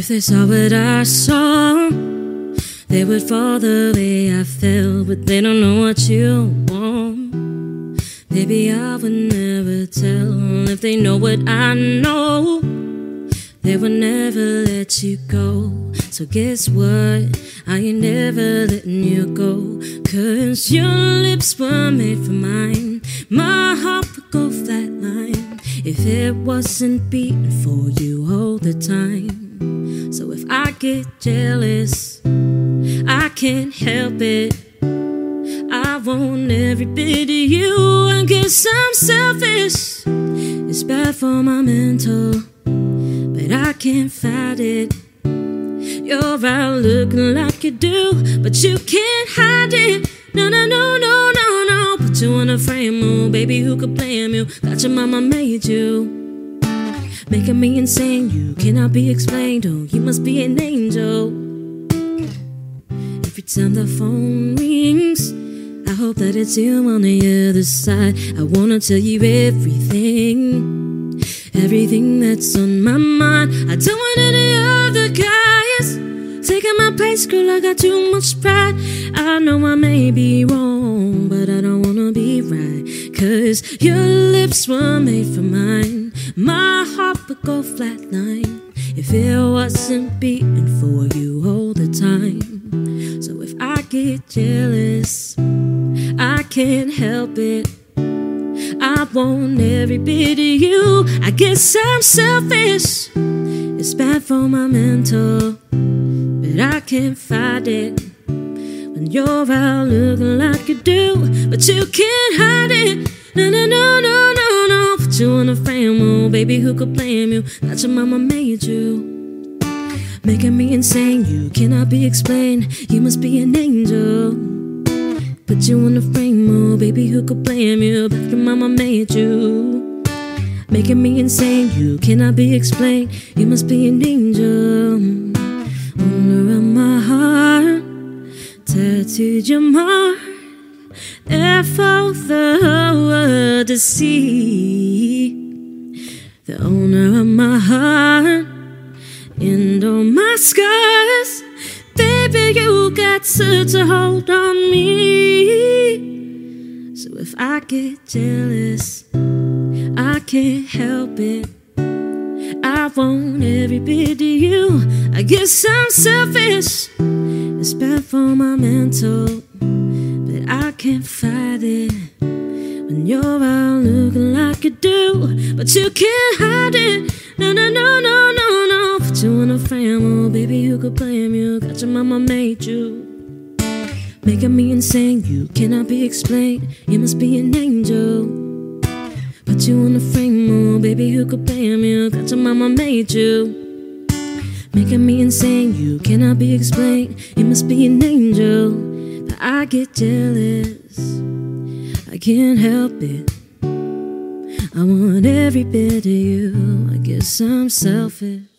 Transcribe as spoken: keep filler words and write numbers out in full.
they saw what I saw, they would fall the way I fell, but they don't know what you want. Maybe I would never tell. If they know what I know, they would never let you go. So guess what? I ain't never letting you go. Cause your lips were made for mine. My heart would go flatline if it wasn't beating for you all the time. So if I get jealous, I can't help it. I want every bit of you. I guess I'm selfish. It's bad for my mental, but I can't fight it. You're out looking like you do, but you can't hide it. No, no, no, no, no, no. Put you in a frame, oh baby, who could blame you? Got your mama made you, making me insane. You cannot be explained. Oh, you must be an angel. Every time the phone rings, I hope that it's you on the other side. I wanna tell you everything, everything that's on my mind. I don't want any other guys taking my place, girl, I got too much pride. I know I may be wrong, but I don't wanna be right. Cause your lips were made for mine. My heart would go flatline if it wasn't beating for you all the time. So if I get jealous, I can't help it. I want every bit of you. I guess I'm selfish. It's bad for my mental, but I can't fight it. When you're out looking like you do, but you can't hide it. No, no, no, no, no, no. Put you in a frame, oh baby, who could blame you? Got your mama made you, making me insane. You cannot be explained. You must be an angel. Put you in a frame, oh baby, who could blame you? But your mama made you, making me insane. You cannot be explained. You must be an angel. Owner of my heart, tattooed your mark there for the world to see. The owner of my heart and all my scars, baby, you got such a hold on me. So if I get jealous, I can't help it. I want every bit of you. I guess I'm selfish. It's bad for my mental, but I can't fight it. When you're out looking like you do, but you can't hide it. No, no, no, no, no, no. Put you in a frame, oh baby, who could blame you? Got your mama made you, making me insane. You cannot be explained. You must be an angel. Put you in a frame, oh baby, who could blame you? Got your mama made you, making me insane. You cannot be explained. You must be an angel. But I get jealous, I can't help it. I want every bit of you. I guess I'm selfish.